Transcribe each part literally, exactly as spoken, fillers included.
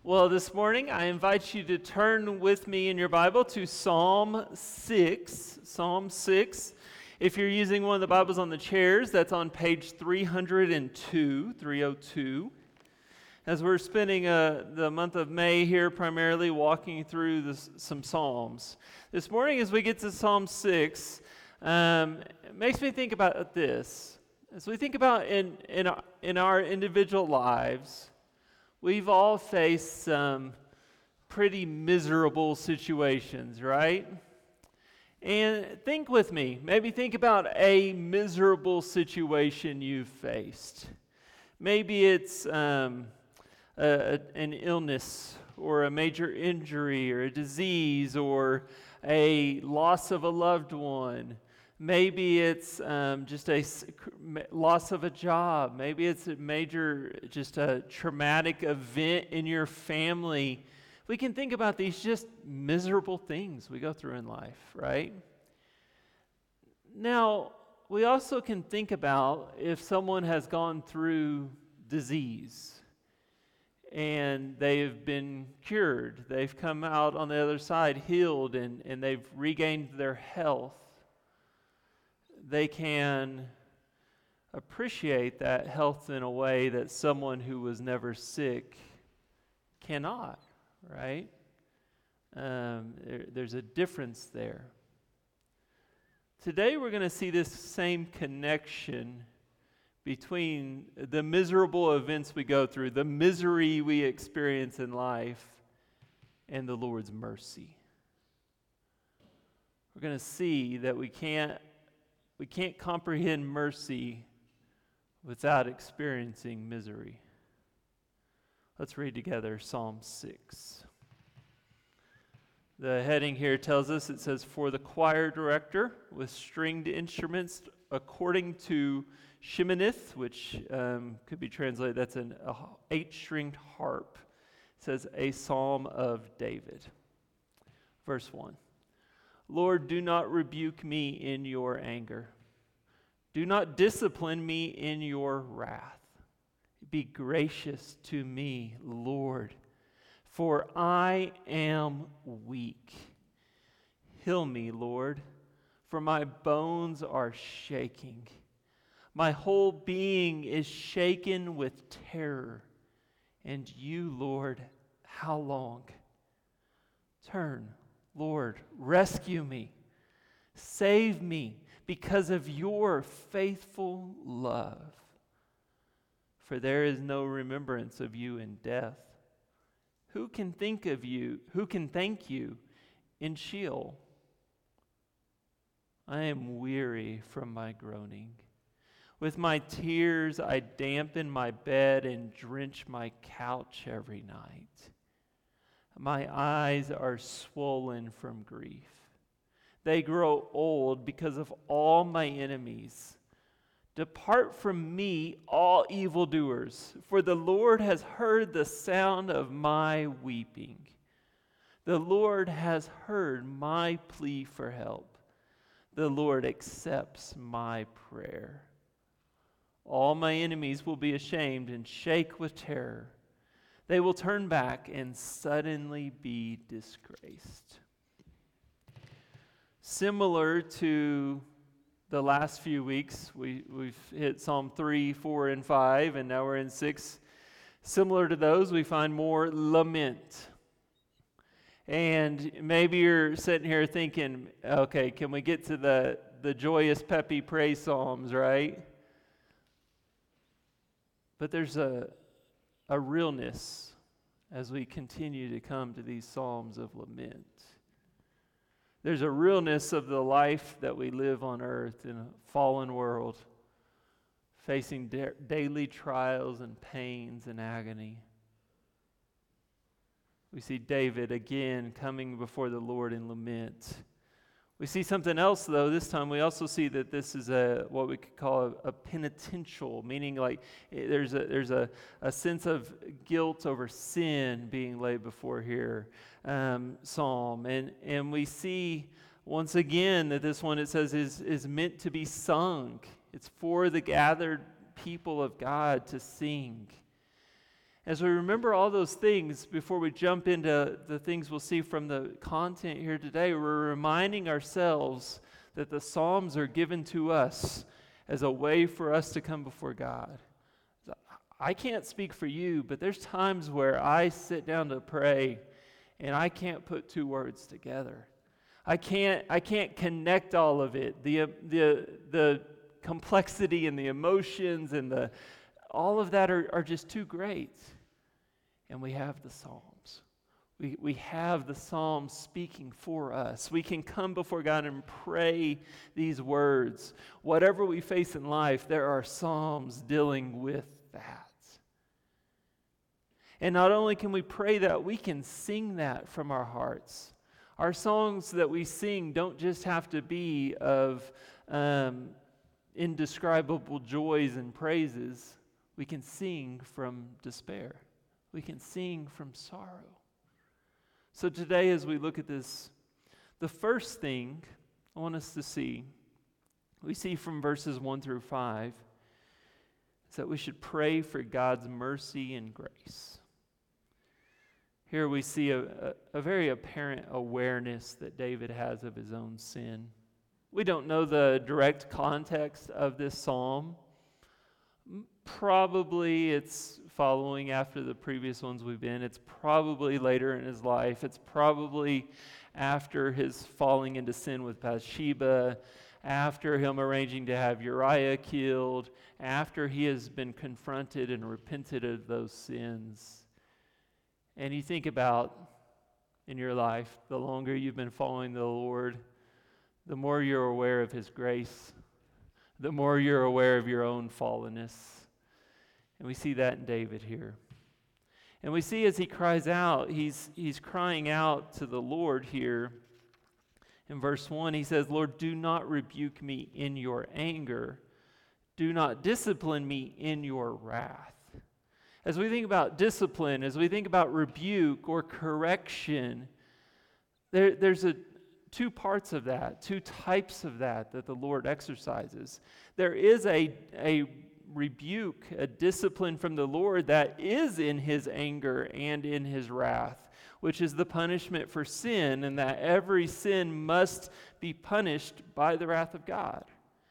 Well, this morning I invite you to turn with me in your Bible to Psalm six. Psalm six. If you're using one of the Bibles on the chairs, that's on page three oh two, three oh two. As we're spending uh, the month of May here primarily walking through this, some Psalms. This morning as we get to Psalm six, um, it makes me think about this. As we think about in, in, our, in our individual lives, we've all faced some pretty miserable situations, right? And think with me, maybe think about a miserable situation you've faced. Maybe it's um, a, a, an illness or a major injury or a disease or a loss of a loved one. Maybe it's um, just a loss of a job. Maybe it's a major, just a traumatic event in your family. We can think about these just miserable things we go through in life, right? Now, we also can think about if someone has gone through disease and they've been cured. They've come out on the other side healed and, and they've regained their health. They can appreciate that health in a way that someone who was never sick cannot, right? Um, there, there's a difference there. Today we're going to see this same connection between the miserable events we go through, the misery we experience in life, and the Lord's mercy. We're going to see that we can't We can't comprehend mercy without experiencing misery. Let's read together Psalm six. The heading here tells us, it says, "For the choir director with stringed instruments according to Sheminith," which um, could be translated, that's an a eight-stringed harp. It says, "A psalm of David." Verse one. "Lord, do not rebuke me in your anger. Do not discipline me in your wrath. Be gracious to me, Lord, for I am weak. Heal me, Lord, for my bones are shaking. My whole being is shaken with terror. And you, Lord, how long? Turn, Lord, rescue me. Save me because of your faithful love. For there is no remembrance of you in death. Who can think of you? Who can thank you in Sheol? I am weary from my groaning. With my tears I dampen my bed and drench my couch every night. My eyes are swollen from grief. They grow old because of all my enemies. Depart from me, all evildoers, for the Lord has heard the sound of my weeping. The Lord has heard my plea for help. The Lord accepts my prayer. All my enemies will be ashamed and shake with terror. They will turn back and suddenly be disgraced." Similar to the last few weeks, we, we've hit Psalm three, four, and five, and now we're in six. Similar to those, we find more lament. And maybe you're sitting here thinking, okay, can we get to the, the joyous, peppy praise psalms, right? But there's a, a realness as we continue to come to these psalms of lament. There's a realness of the life that we live on earth in a fallen world, facing da- daily trials and pains and agony. We see David again coming before the Lord in lament. We see something else, though. This time we also see that this is a what we could call a, a penitential, meaning like eh, there's a there's a, a sense of guilt over sin being laid before here, um, psalm, and and we see once again that this one, it says, is is meant to be sung. It's for the gathered people of God to sing. As we remember all those things, before we jump into the things we'll see from the content here today, we're reminding ourselves that the Psalms are given to us as a way for us to come before God. I can't speak for you, but there's times where I sit down to pray and I can't put two words together. I can't I can't connect all of it. The the the complexity and the emotions and the all of that are, are just too great. And we have the Psalms. We, we have the Psalms speaking for us. We can come before God and pray these words. Whatever we face in life, there are Psalms dealing with that. And not only can we pray that, we can sing that from our hearts. Our songs that we sing don't just have to be of um, indescribable joys and praises. We can sing from despair. We can sing from sorrow. So today, as we look at this, the first thing I want us to see, we see from verses one through five, is that we should pray for God's mercy and grace. Here we see a, a, a very apparent awareness that David has of his own sin. We don't know the direct context of this psalm. Probably it's following after the previous ones we've been. It's probably later in his life. It's probably after his falling into sin with Bathsheba, after him arranging to have Uriah killed, after he has been confronted and repented of those sins. And you think about in your life, the longer you've been following the Lord, the more you're aware of his grace, the more you're aware of your own fallenness. And we see that in David here. And we see as he cries out, he's, he's crying out to the Lord here. In verse one, he says, Lord, do not rebuke me in your anger. Do not discipline me in your wrath. As we think about discipline, as we think about rebuke or correction, there, there's a two parts of that, two types of that that the Lord exercises. There is a, a rebuke, a discipline from the Lord that is in his anger and in his wrath, which is the punishment for sin, and that every sin must be punished by the wrath of God.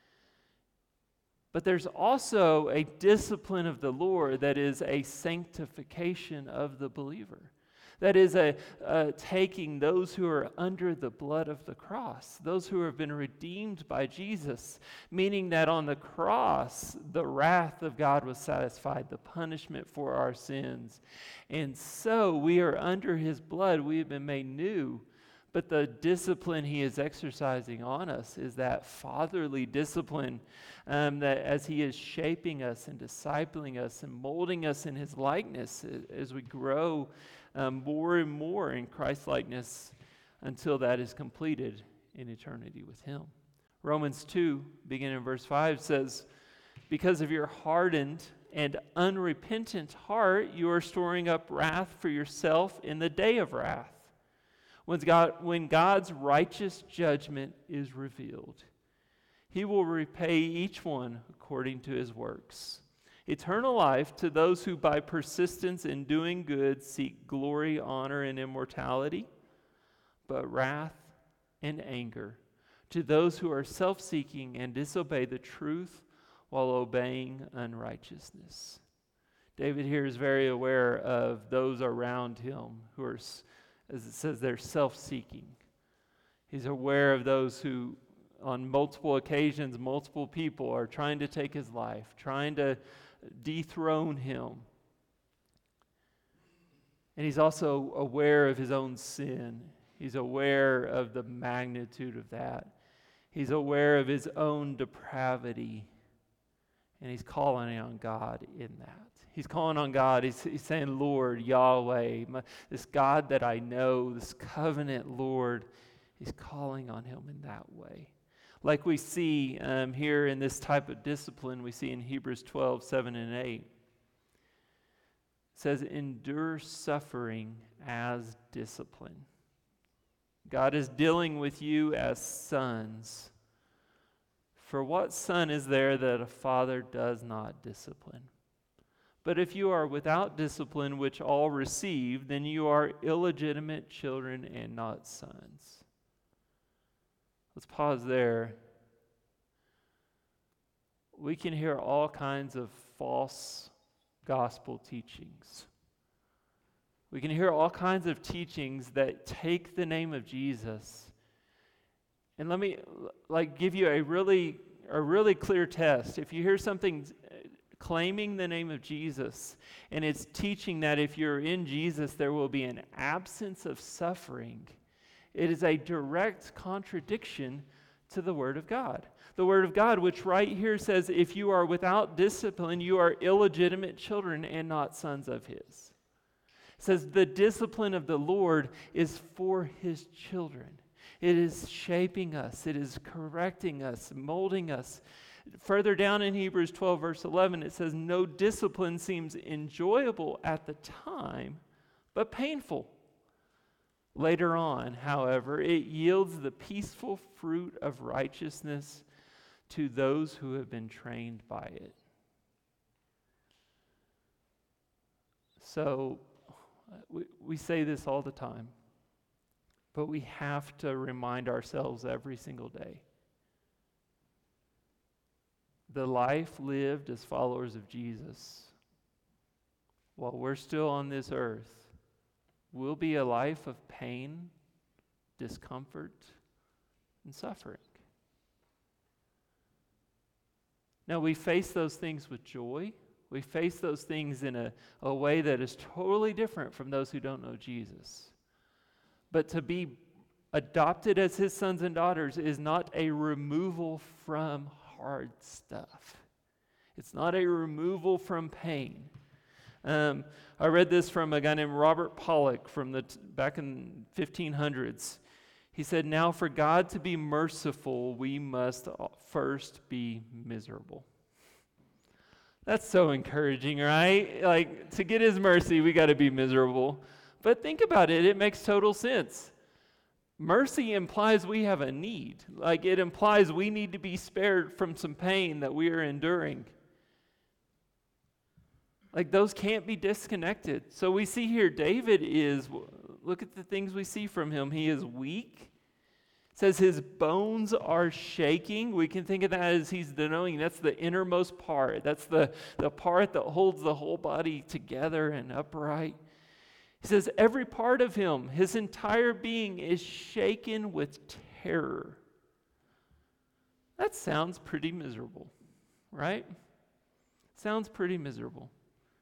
But there's also a discipline of the Lord that is a sanctification of the believer. That is a, a taking those who are under the blood of the cross, those who have been redeemed by Jesus, meaning that on the cross, the wrath of God was satisfied, the punishment for our sins. And so we are under his blood, we have been made new. But the discipline he is exercising on us is that fatherly discipline um, that as he is shaping us and discipling us and molding us in his likeness as we grow um, more and more in Christ-likeness until that is completed in eternity with him. Romans two, beginning in verse five, says, because of your hardened and unrepentant heart, you are storing up wrath for yourself in the day of wrath. When, God, when God's righteous judgment is revealed, he will repay each one according to his works. Eternal life to those who by persistence in doing good seek glory, honor, and immortality, but wrath and anger to those who are self-seeking and disobey the truth while obeying unrighteousness. David here is very aware of those around him who are, as it says, they're self-seeking. He's aware of those who, on multiple occasions, multiple people are trying to take his life, trying to dethrone him. And he's also aware of his own sin. He's aware of the magnitude of that. He's aware of his own depravity. And he's calling on God in that. He's calling on God. He's, he's saying, Lord, Yahweh, my, this God that I know, this covenant Lord, he's calling on him in that way. Like we see um, here in this type of discipline, we see in Hebrews twelve, seven and eight. It says, endure suffering as discipline. God is dealing with you as sons. For what son is there that a father does not discipline? But if you are without discipline, which all receive, then you are illegitimate children and not sons. Let's pause there. We can hear all kinds of false gospel teachings. We can hear all kinds of teachings that take the name of Jesus. And let me like give you a really a really clear test. If you hear something claiming the name of Jesus, and it's teaching that if you're in Jesus, there will be an absence of suffering, it is a direct contradiction to the Word of God. The Word of God, which right here says, if you are without discipline, you are illegitimate children and not sons of His. It says the discipline of the Lord is for His children. It is shaping us. It is correcting us, molding us. Further down in Hebrews twelve, verse eleven, it says, no discipline seems enjoyable at the time, but painful. Later on, however, it yields the peaceful fruit of righteousness to those who have been trained by it. So, we, we say this all the time, but we have to remind ourselves every single day. The life lived as followers of Jesus while we're still on this earth will be a life of pain, discomfort, and suffering. Now, we face those things with joy. We face those things in a, a way that is totally different from those who don't know Jesus. But to be adopted as His sons and daughters is not a removal from hard stuff. It's not a removal from pain. Um, I read this from a guy named Robert Pollock from the t- back in fifteen hundreds. He said, now for God to be merciful, we must first be miserable. That's so encouraging, right? Like, to get His mercy, we got to be miserable. But think about it, it makes total sense. Mercy implies we have a need. Like, it implies we need to be spared from some pain that we are enduring. Like, those can't be disconnected. So we see here, David is, look at the things we see from him. He is weak. It says his bones are shaking. We can think of that as he's denoting that's the innermost part. That's the, the part that holds the whole body together and upright. He says every part of him, his entire being is shaken with terror. That sounds pretty miserable, right? Sounds pretty miserable.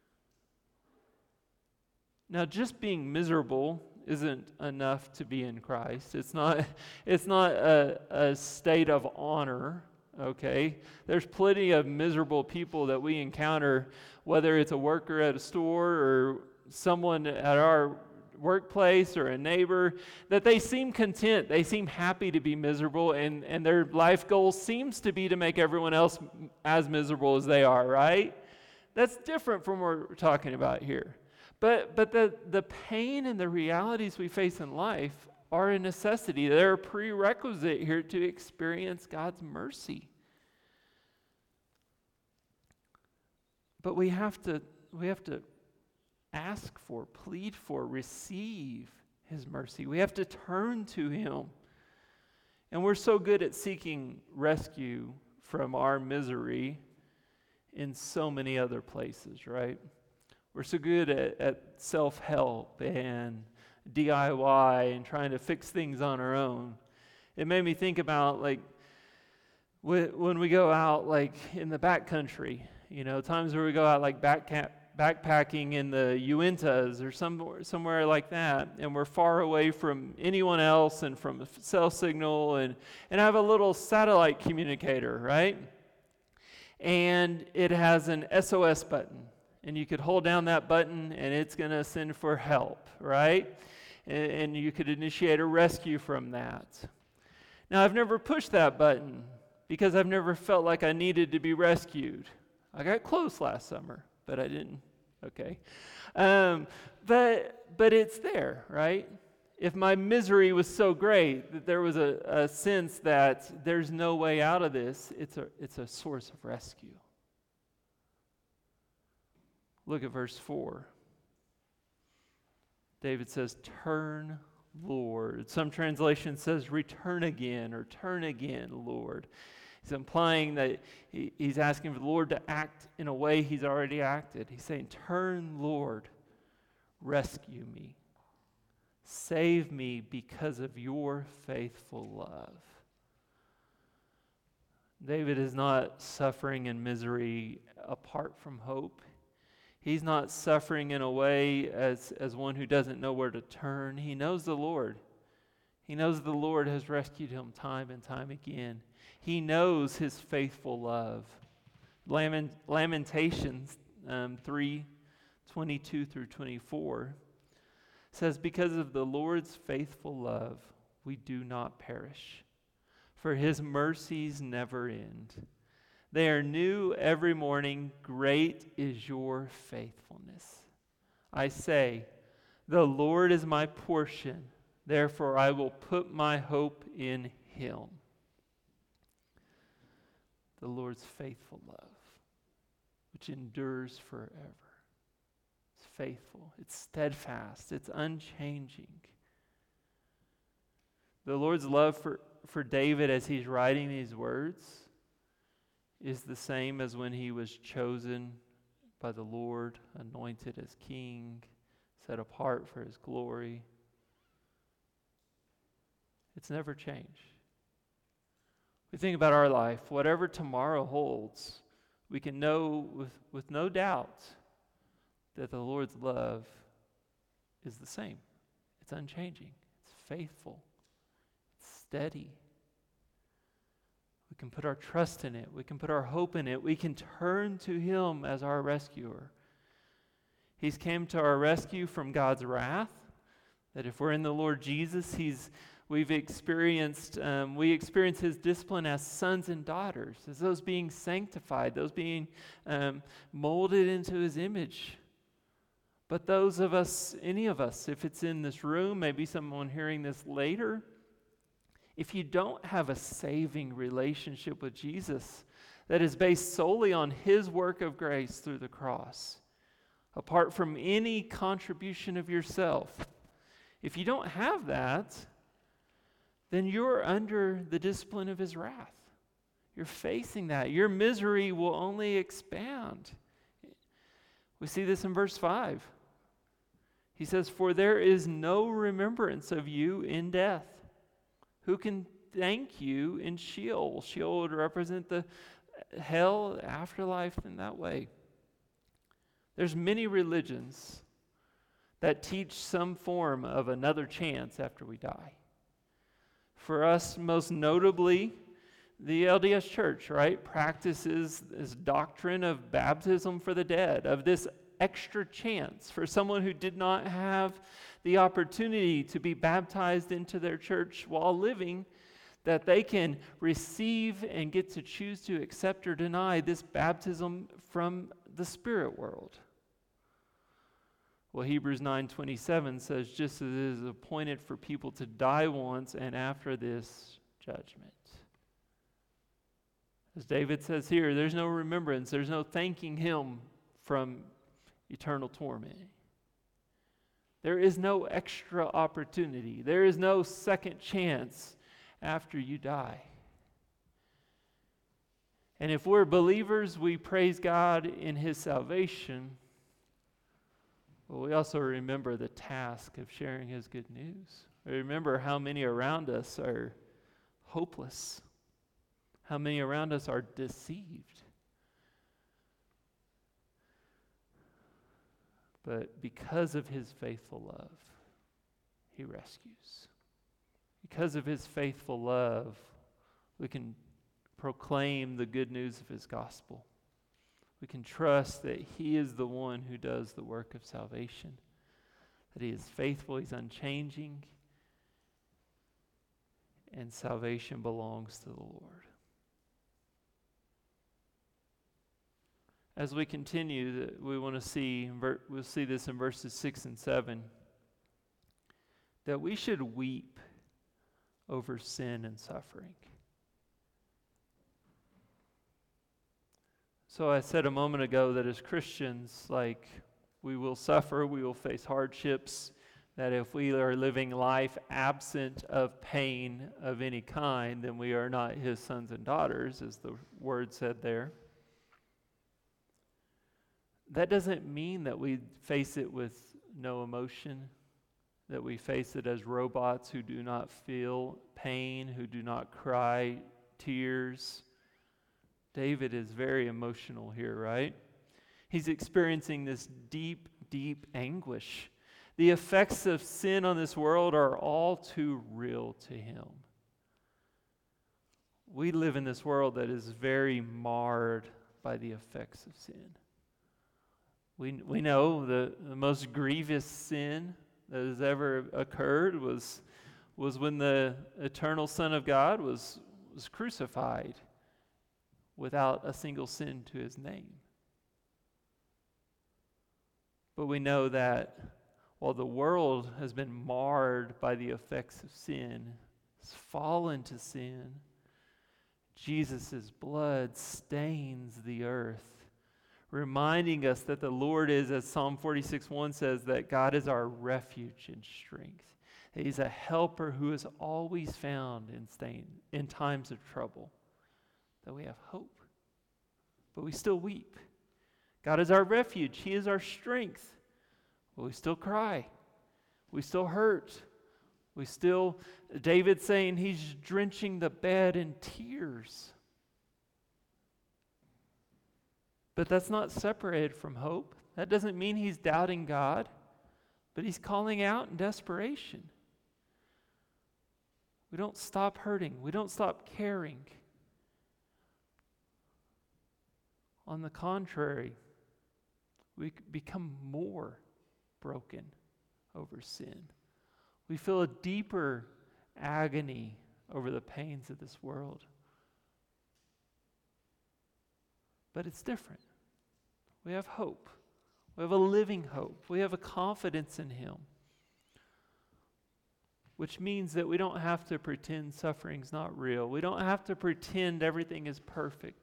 Now, just being miserable isn't enough to be in Christ. It's not, it's not a, a state of honor, okay? There's plenty of miserable people that we encounter, whether it's a worker at a store or someone at our workplace or a neighbor, that they seem content, they seem happy to be miserable, and, and their life goal seems to be to make everyone else as miserable as they are, right? That's different from what we're talking about here. But but the, the pain and the realities we face in life are a necessity. They're a prerequisite here to experience God's mercy. But we have to we have to ask for, plead for, receive His mercy. We have to turn to Him. And we're so good at seeking rescue from our misery in so many other places, right? We're so good at, at self-help and D I Y and trying to fix things on our own. It made me think about, like, when we go out, like, in the backcountry, you know, times where we go out, like, backca- backpacking in the Uintas or somewhere, somewhere like that, and we're far away from anyone else and from a cell signal, and, and have a little satellite communicator, right? And it has an S O S button. And you could hold down that button and it's going to send for help, right? And, and you could initiate a rescue from that. Now, I've never pushed that button because I've never felt like I needed to be rescued. I got close last summer, but I didn't. Okay. Um, but but it's there, right? If my misery was so great that there was a, a sense that there's no way out of this, it's a it's a source of rescue. Look at verse four. David says, "Turn, Lord." Some translation says, "Return again," or "Turn again, Lord." He's implying that he, he's asking for the Lord to act in a way he's already acted. He's saying, "Turn, Lord, rescue me. Save me because of your faithful love." David is not suffering in misery apart from hope. He's not suffering in a way as, as one who doesn't know where to turn. He knows the Lord. He knows the Lord has rescued him time and time again. He knows his faithful love. Lament, Lamentations um, three, twenty-two through twenty-four says, "Because of the Lord's faithful love, we do not perish, for his mercies never end. They are new every morning. Great is your faithfulness. I say, the Lord is my portion. Therefore I will put my hope in him." The Lord's faithful love, which endures forever. It's faithful. It's steadfast. It's unchanging. The Lord's love for, for David as he's writing these words is the same as when he was chosen by the Lord, anointed as king, set apart for his glory. It's never changed. We think about our life, whatever tomorrow holds, we can know with, with no doubt that the Lord's love is the same. It's unchanging. It's faithful. It's steady. We can put our trust in it. We can put our hope in it. We can turn to him as our rescuer. He's came to our rescue from God's wrath, that if we're in the Lord Jesus, he's we've experienced, um, we experience his discipline as sons and daughters, as those being sanctified, those being um, molded into his image. But those of us, any of us, if it's in this room, maybe someone hearing this later, if you don't have a saving relationship with Jesus that is based solely on his work of grace through the cross, apart from any contribution of yourself, if you don't have that, then you're under the discipline of his wrath. You're facing that. Your misery will only expand. We see this in verse five. He says, "For there is no remembrance of you in death. Who can thank you in Sheol?" Sheol would represent the hell, afterlife in that way. There's many religions that teach some form of another chance after we die. For us, most notably, the L D S Church, right, practices this doctrine of baptism for the dead, of this extra chance for someone who did not have the opportunity to be baptized into their church while living, that they can receive and get to choose to accept or deny this baptism from the spirit world. Well, Hebrews nine twenty-seven says, "Just as it is appointed for people to die once, and after this, judgment." As David says here, there's no remembrance, there's no thanking him from eternal torment. There is no extra opportunity. There is no second chance after you die. And if we're believers, we praise God in his salvation. But we also remember the task of sharing his good news. We remember how many around us are hopeless, how many around us are deceived. But because of his faithful love, he rescues. Because of his faithful love, we can proclaim the good news of his gospel. We can trust that he is the one who does the work of salvation, that he is faithful, he's unchanging, and salvation belongs to the Lord. As we continue, we want to see, we'll see this in verses six and seven, that we should weep over sin and suffering. So I said a moment ago that as Christians, like, we will suffer, we will face hardships, that if we are living life absent of pain of any kind, then we are not his sons and daughters, as the word said there. That doesn't mean that we face it with no emotion, that we face it as robots who do not feel pain, who do not cry tears. David is very emotional here, right? He's experiencing this deep, deep anguish. The effects of sin on this world are all too real to him. We live in this world that is very marred by the effects of sin. We, we know the, the most grievous sin that has ever occurred was, was when the eternal Son of God was, was crucified without a single sin to his name. But we know that while the world has been marred by the effects of sin, has fallen to sin, Jesus' blood stains the earth, reminding us that the Lord is, as Psalm forty-six one says, that God is our refuge and strength. That he's a helper who is always found in, stain, in times of trouble. That we have hope, but we still weep. God is our refuge. He is our strength. But we still cry. We still hurt. We still, David saying he's drenching the bed in tears. But that's not separated from hope. That doesn't mean he's doubting God, but he's calling out in desperation. We don't stop hurting. We don't stop caring. On the contrary, we become more broken over sin. We feel a deeper agony over the pains of this world. But it's different. We have hope. We have a living hope. We have a confidence in him. Which means that we don't have to pretend suffering's not real. We don't have to pretend everything is perfect.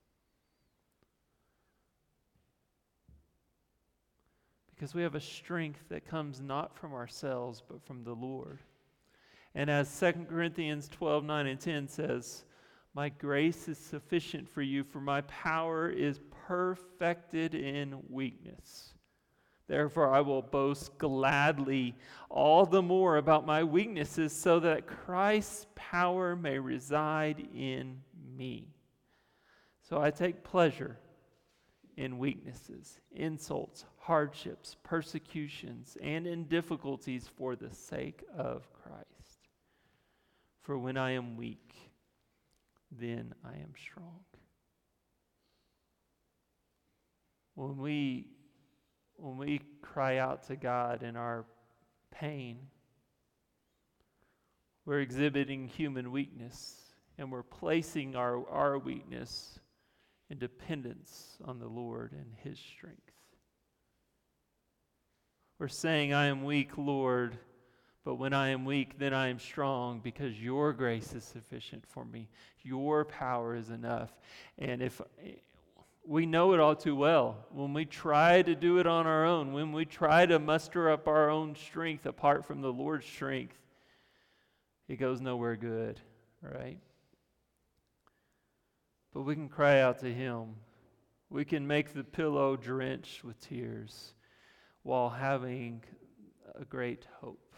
Because we have a strength that comes not from ourselves, but from the Lord. And as Second Corinthians twelve, nine and ten says, my grace is sufficient for you, for my power is perfected in weakness. Therefore I will boast gladly all the more about my weaknesses, so that Christ's power may reside in me. So I take pleasure in weaknesses, insults, hardships, persecutions, and in difficulties for the sake of Christ. For when I am weak, then I am strong. When we, when we cry out to God in our pain, we're exhibiting human weakness, and we're placing our, our weakness in dependence on the Lord and his strength. We're saying, I am weak, Lord, but when I am weak, then I am strong, because your grace is sufficient for me. Your power is enough. And if we know it all too well, when we try to do it on our own, when we try to muster up our own strength apart from the Lord's strength, it goes nowhere good, right? But we can cry out to him. We can make the pillow drenched with tears while having a great hope.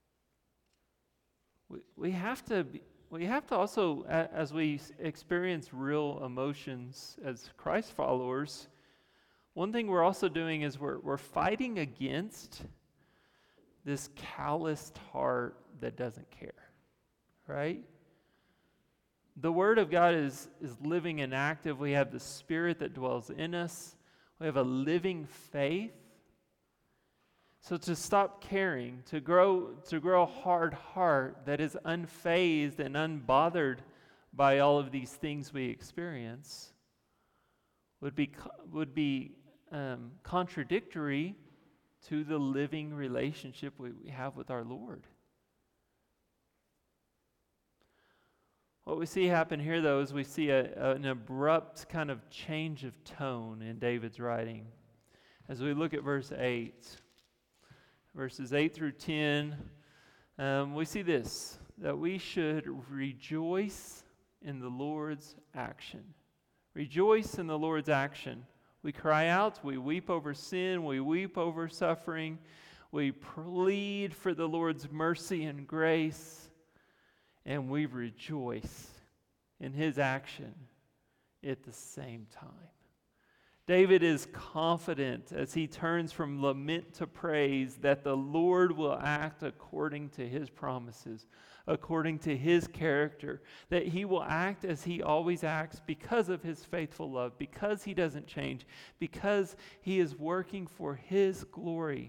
We, we have to be, we have to also, as we experience real emotions as Christ followers, one thing we're also doing is we're, we're fighting against this calloused heart that doesn't care, right? The Word of God is, is living and active. We have the Spirit that dwells in us. We have a living faith. So to stop caring, to grow, to grow a hard heart that is unfazed and unbothered by all of these things we experience would be, would be um, contradictory to the living relationship we, we have with our Lord. What we see happen here, though, is we see a, an abrupt kind of change of tone in David's writing. As we look at verse eight, verses eight through ten, um, we see this, that we should rejoice in the Lord's action. Rejoice in the Lord's action. We cry out, we weep over sin, we weep over suffering, we plead for the Lord's mercy and grace, and we rejoice in His action at the same time. David is confident as he turns from lament to praise that the Lord will act according to His promises, according to His character, that He will act as He always acts because of His faithful love, because He doesn't change, because He is working for His glory.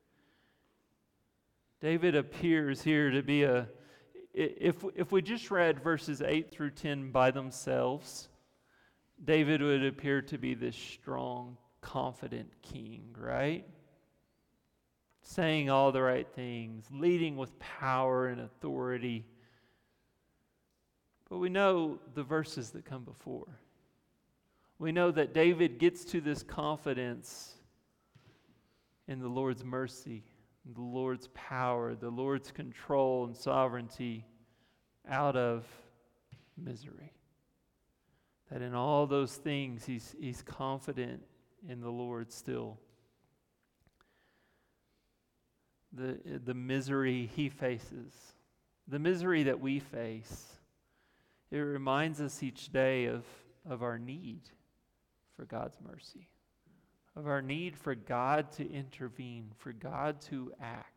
David appears here to be a, if, if we just read verses eight through ten by themselves, David would appear to be this strong, confident king, right? Saying all the right things, leading with power and authority. But we know the verses that come before. We know that David gets to this confidence in the Lord's mercy, the Lord's power, the Lord's control and sovereignty out of misery. That in all those things, he's, he's confident in the Lord still. The, the misery he faces, the misery that we face, it reminds us each day of, of our need for God's mercy, of our need for God to intervene, for God to act.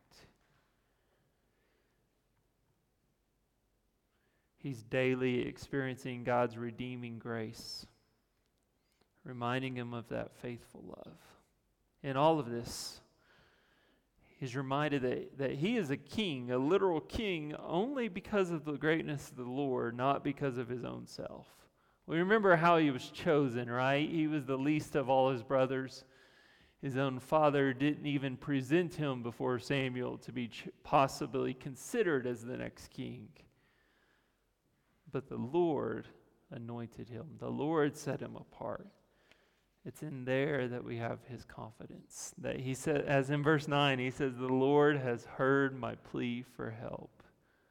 He's daily experiencing God's redeeming grace, reminding him of that faithful love. In all of this, he's reminded that, that he is a king, a literal king, only because of the greatness of the Lord, not because of his own self. We remember how he was chosen, right? He was the least of all his brothers. His own father didn't even present him before Samuel to be ch- possibly considered as the next king. But the Lord anointed him. The Lord set him apart. It's in there that we have his confidence. That he said, as in verse nine, he says, "The Lord has heard my plea for help.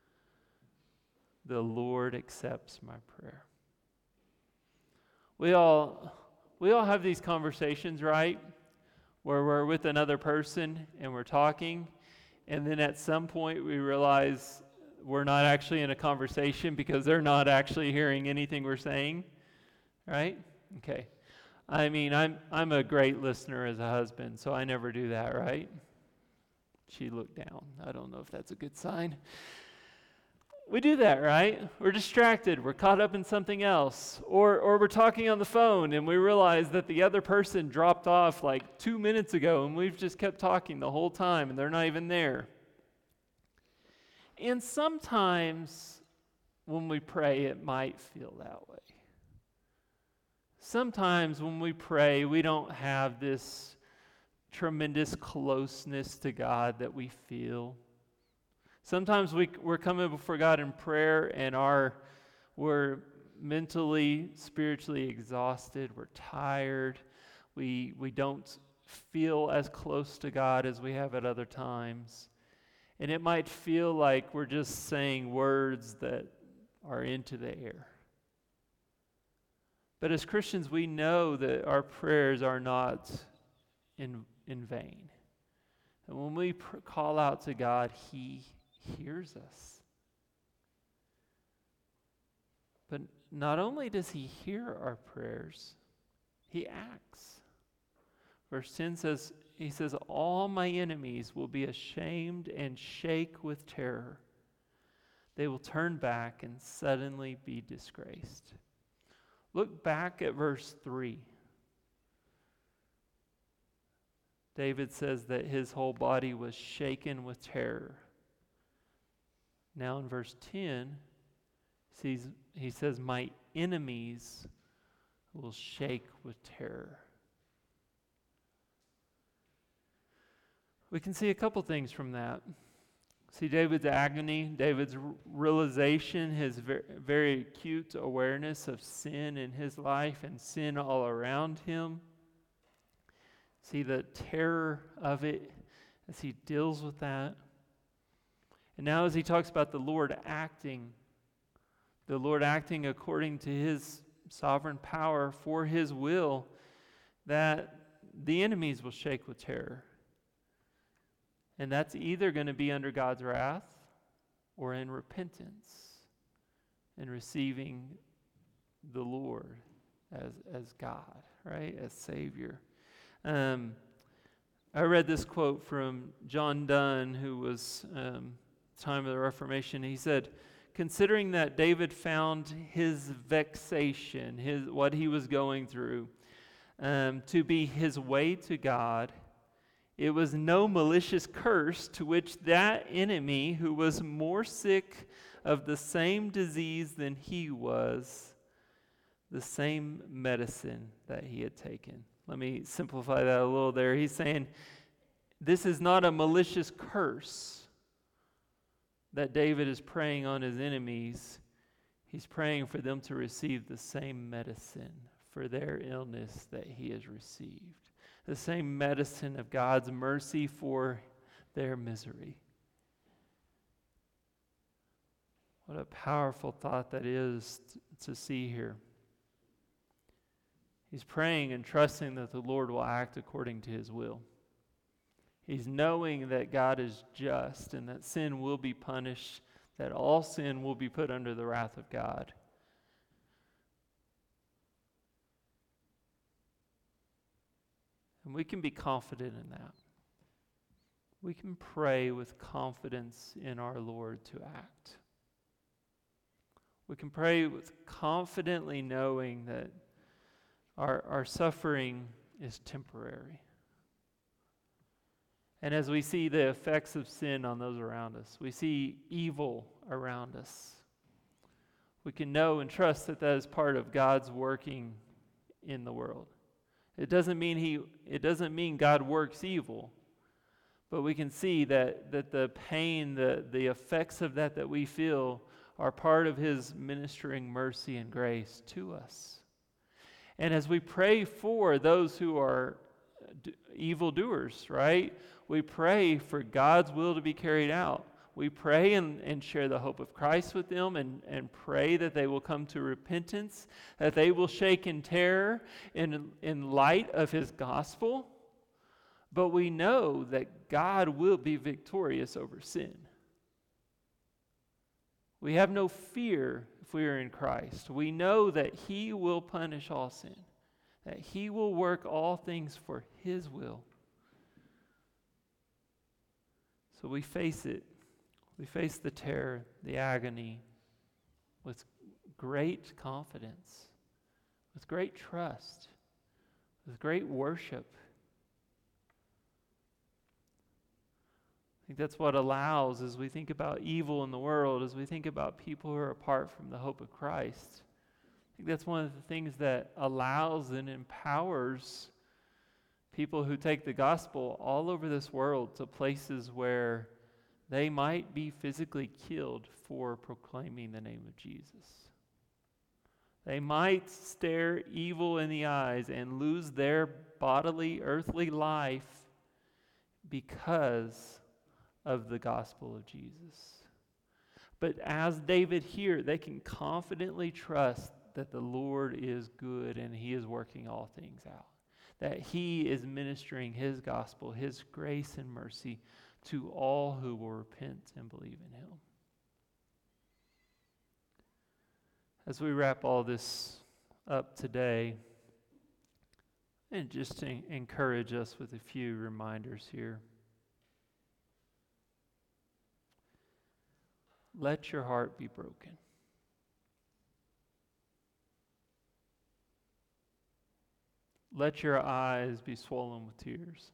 The Lord accepts my prayer." We all, we all have these conversations, right? Where we're with another person and we're talking, and then at some point we realize we're not actually in a conversation because they're not actually hearing anything we're saying, right? Okay. I mean, I'm I'm a great listener as a husband, so I never do that, right? She looked down. I don't know if that's a good sign. We do that, right? We're distracted. We're caught up in something else. Or or we're talking on the phone and we realize that the other person dropped off like two minutes ago and we've just kept talking the whole time and they're not even there. And sometimes when we pray, it might feel that way. Sometimes when we pray, we don't have this tremendous closeness to God that we feel. Sometimes we, we're coming before God in prayer and our, we're mentally, spiritually exhausted. We're tired. We, we don't feel as close to God as we have at other times. And it might feel like we're just saying words that are into the air. But as Christians, we know that our prayers are not in, in vain. And when we pr- call out to God, He hears us. But not only does He hear our prayers, He acts. Verse ten says, He says, "All my enemies will be ashamed and shake with terror. They will turn back and suddenly be disgraced." Look back at verse three. David says that his whole body was shaken with terror. Now in verse ten, sees, he says, "My enemies will shake with terror." We can see a couple things from that. See, David's agony, David's r- realization, his ver- very acute awareness of sin in his life and sin all around him. See the terror of it as he deals with that. And now as he talks about the Lord acting, the Lord acting according to his sovereign power for his will, that the enemies will shake with terror. And that's either going to be under God's wrath or in repentance and receiving the Lord as, as God, right? As Savior. Um, I read this quote from John Donne, who was um, time of the Reformation. He said, considering that David found his vexation, his what he was going through, um, to be his way to God, it was no malicious curse to which that enemy, who was more sick of the same disease than he was, the same medicine that he had taken. Let me simplify that a little there. He's saying this is not a malicious curse that David is praying on his enemies. He's praying for them to receive the same medicine for their illness that he has received. The same medicine of God's mercy for their misery. What a powerful thought that is t- to see here. He's praying and trusting that the Lord will act according to his will. He's knowing that God is just and that sin will be punished, that all sin will be put under the wrath of God. And we can be confident in that. We can pray with confidence in our Lord to act. We can pray with confidently knowing that our, our suffering is temporary. And as we see the effects of sin on those around us, we see evil around us, we can know and trust that that is part of God's working in the world. It doesn't mean he it doesn't mean God works evil, but we can see that that the pain, the, the effects of that that we feel are part of his ministering mercy and grace to us. And as we pray for those who are d- evildoers, right? We pray for God's will to be carried out. We pray and, and share the hope of Christ with them and, and pray that they will come to repentance, that they will shake in terror in, in light of his gospel. But we know that God will be victorious over sin. We have no fear if we are in Christ. We know that he will punish all sin, that he will work all things for his will. So we face it. We face the terror, the agony, with great confidence, with great trust, with great worship. I think that's what allows, as we think about evil in the world, as we think about people who are apart from the hope of Christ, I think that's one of the things that allows and empowers people who take the gospel all over this world to places where they might be physically killed for proclaiming the name of Jesus. They might stare evil in the eyes and lose their bodily, earthly life because of the gospel of Jesus. But as David here, they can confidently trust that the Lord is good and he is working all things out. That he is ministering his gospel, his grace and mercy to all who will repent and believe in him. As we wrap all this up today, and just to encourage us with a few reminders here. Let your heart be broken. Let your eyes be swollen with tears.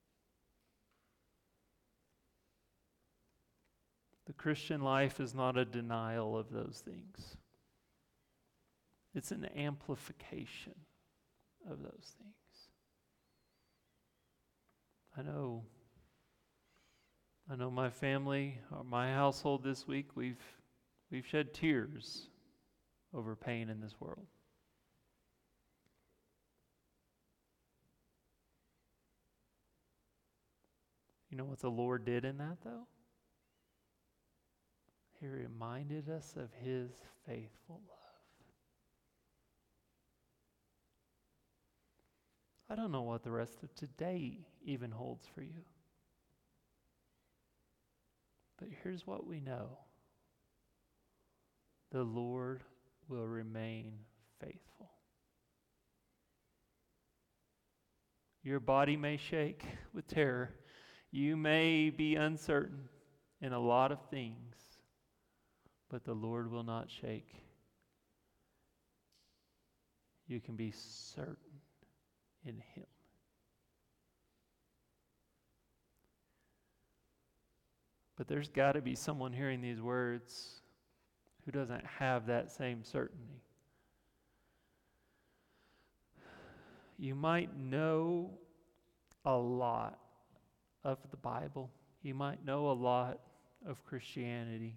The Christian life is not a denial of those things. It's an amplification of those things. I know, I know my family, or my household this week, we've we've shed tears over pain in this world. You know what the Lord did in that, though? He reminded us of His faithful love. I don't know what the rest of today even holds for you. But here's what we know. The Lord will remain faithful. Your body may shake with terror. You may be uncertain in a lot of things, but the Lord will not shake. You can be certain in Him. But there's got to be someone hearing these words who doesn't have that same certainty. You might know a lot of the Bible. You might know a lot of Christianity.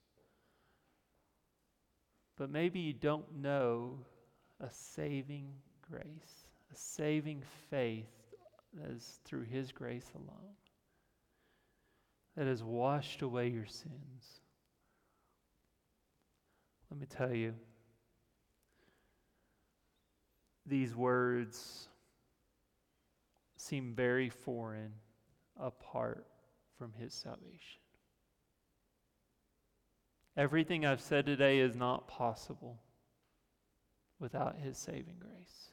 But maybe you don't know a saving grace, a saving faith that is through His grace alone, that has washed away your sins. Let me tell you, these words seem very foreign apart from His salvation. Everything I've said today is not possible without His saving grace.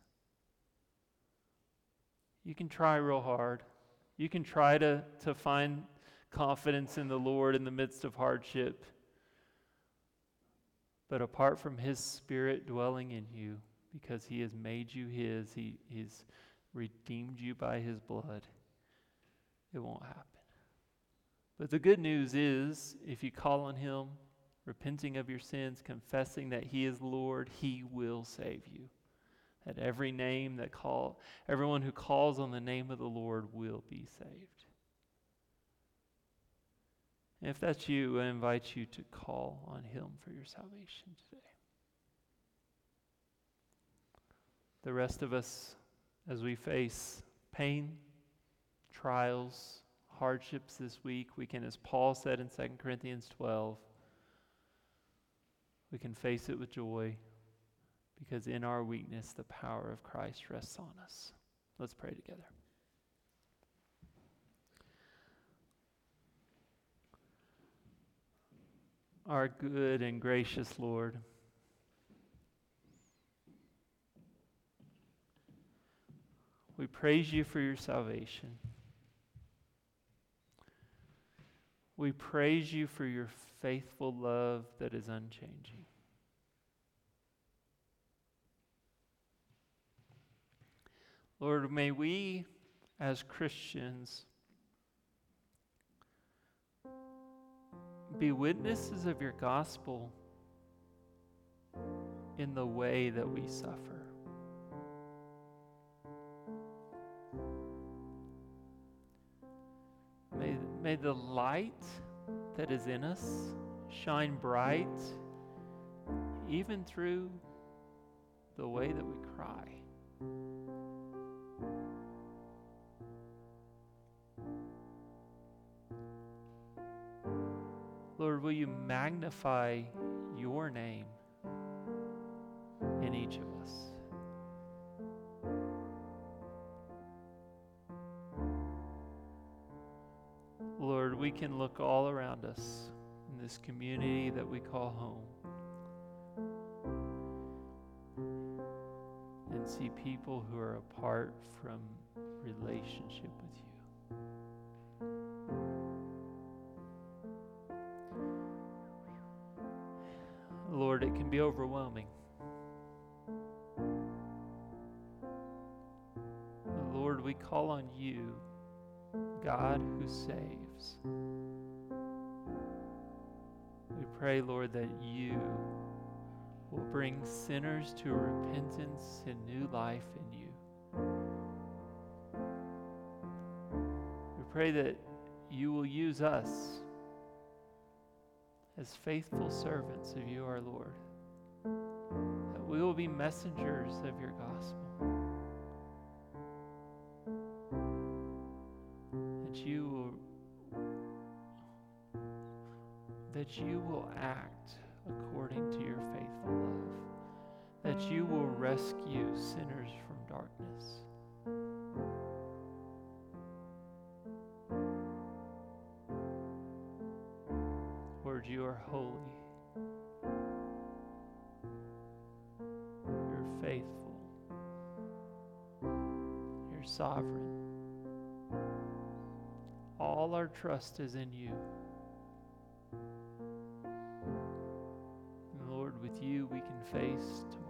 You can try real hard. You can try to, to find confidence in the Lord in the midst of hardship. But apart from His Spirit dwelling in you, because He has made you His, He, He's redeemed you by His blood, it won't happen. But the good news is, if you call on Him, repenting of your sins, confessing that He is Lord, He will save you. That every name that call, everyone who calls on the name of the Lord will be saved. And if that's you, I invite you to call on Him for your salvation today. The rest of us, as we face pain, trials, hardships this week, we can, as Paul said in Second Corinthians twelve, we can face it with joy, because in our weakness, the power of Christ rests on us. Let's pray together. Our good and gracious Lord, we praise You for Your salvation. We praise You for Your faithful love that is unchanging. Lord, may we as Christians be witnesses of Your gospel in the way that we suffer. May, may the light that is in us shine bright even through the way that we cry. Lord, will You magnify Your name in each of us? Lord, we can look all around us in this community that we call home and see people who are apart from relationship with You. Lord, it can be overwhelming. Lord, we call on You, God who saves. We pray, Lord, that You will bring sinners to repentance and new life in You. We pray that you will use us as faithful servants of you, our Lord. That we will be messengers of your gospel. That you will, that you will act according to your faithful love. That you will rescue sinners from darkness. Lord, you are holy. You're faithful. You're sovereign. All our trust is in you. And Lord, with you we can face tomorrow.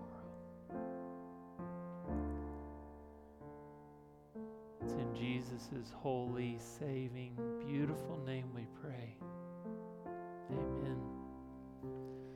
It's in Jesus' holy, saving, beautiful name we pray. Amen.